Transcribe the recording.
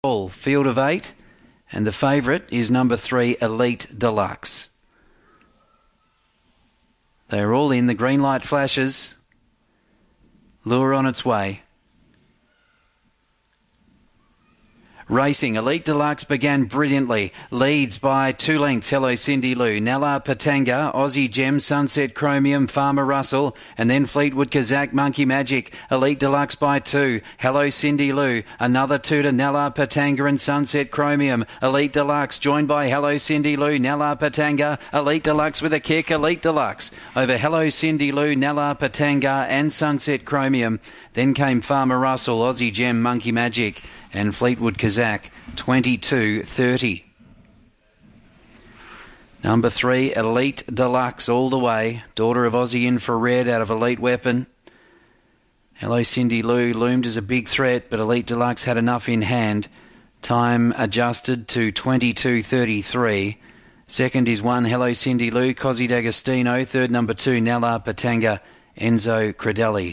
All field of 8, and the favourite is number 3, Elite Deluxe. They're all in. The green light flashes. Lure on its way. Racing, Elite Deluxe began brilliantly. Leads by 2 lengths, Hello Cindy Lou. Nella Patanga, Aussie Gem, Sunset Chromium, Farmer Russell, and then Fleetwood Kazak, Monkey Magic. Elite Deluxe by 2. Hello Cindy Lou. Another 2 to Nella Patanga and Sunset Chromium. Elite Deluxe joined by Hello Cindy Lou, Nella Patanga. Elite Deluxe with a kick. Elite Deluxe over Hello Cindy Lou, Nella Patanga and Sunset Chromium. Then came Farmer Russell, Aussie Gem, Monkey Magic, and Fleetwood Kazak, 22.30. Number 3, Elite Deluxe all the way. Daughter of Aussie Infrared out of Elite Weapon. Hello Cindy Lou loomed as a big threat, but Elite Deluxe had enough in hand. Time adjusted to 22.33. Second is 1, Hello Cindy Lou, Cosy D'Agostino. Third, number 2, Nella Patanga, Enzo Credelli.